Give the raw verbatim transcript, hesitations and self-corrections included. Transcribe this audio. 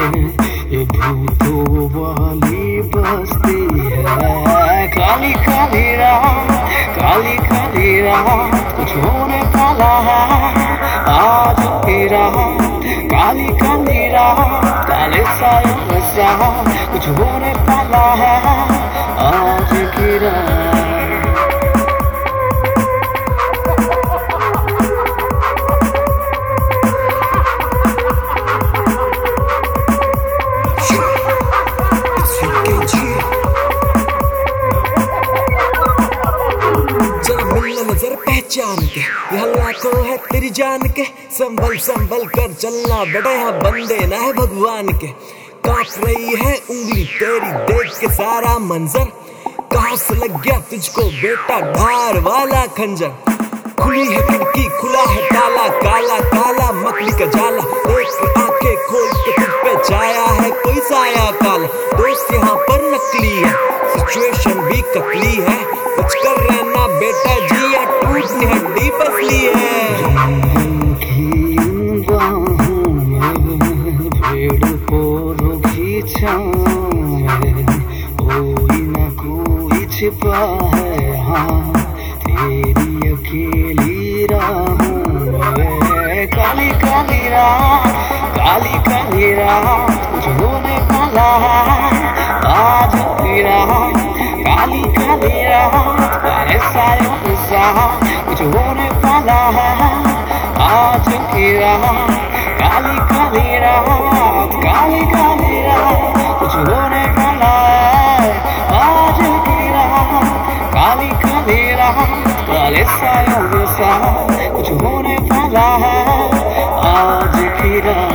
ये भूतों वाली बस्ती है। काली काली रात, काली काली रात, कुछ होने वाला है आज की रात। काली काली रात, काले सायों में सा कुछ होने वाला है आज की रात। नजर पहचान के यह लाखों है तेरी जान के, संभल संभल कर चलना बेटा, यहाँ बंदे ना है भगवान के। कांप रही है उंगली तेरी देख के सारा मंजर, कहाँ से लग गया तुझको बेटा धार वाला खंजर। खुली है खिड़की खुला है ताला, काला काला मकड़ी का जाला, देख आंखें खोल के तुझ पे छाया है कोई साया काला। दोस्त यहाँ पर नकली है, सिचुएशन भी ककली है, कुछ कर रहना बेटा जी या टूटनी हड्डी पसली है। पेड़ पौधों की छाँव, कोई ना कोई छिपा है हाँ तेरी अकेली राहों में। काली काली रात, काली काली रात, कुछ होने वाला है आज की रात। काली काली रात, काले सायों में सा कुछ होने वाला है आज की रात। काली काली रात, काली काली रात, कुछ होने वाला है आज की रात। काली काली रात, काले सायों में सा कुछ होने वाला है आज की रात।